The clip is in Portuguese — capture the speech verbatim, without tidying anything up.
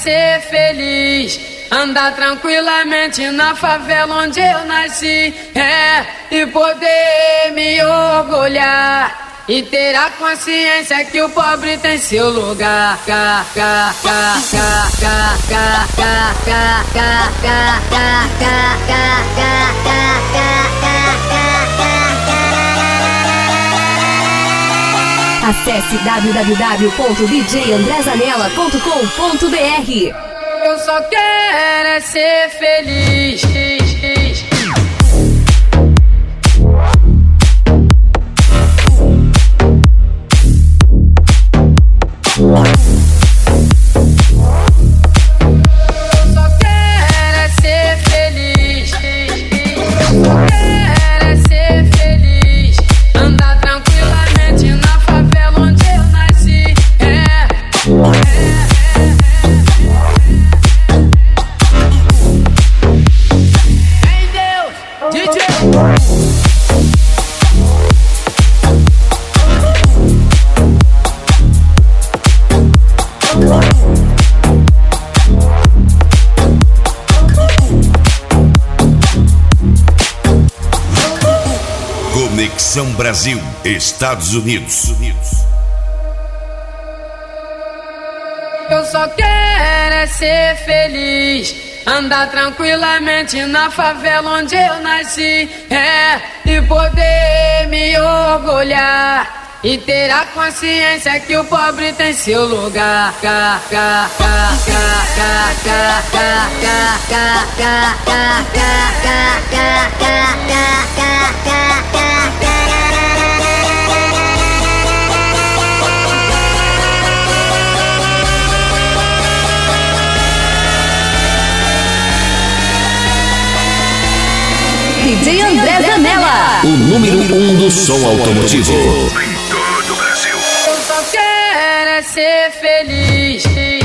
ser feliz, andar tranquilamente na favela onde eu nasci, é, e poder me orgulhar e ter a consciência que o pobre tem seu lugar. Cá, cá, cá, cá, cá, cá, cá, cá, cá, cá, cá, cá, cá, Acesse w w w ponto d j andré zanella ponto com ponto b r. Eu só quero é ser feliz. Conexão Brasil, Estados Unidos. Eu só quero é ser feliz, andar tranquilamente na favela onde eu nasci, é, e poder me orgulhar e ter a consciência que o pobre tem seu lugar. Cá, cá, cá, cá, cá, cá, cá, cá, cá, cá, cá, cá, cá, cá, D J André Zanella, o número um do som automotivo. Eu só quero é ser feliz.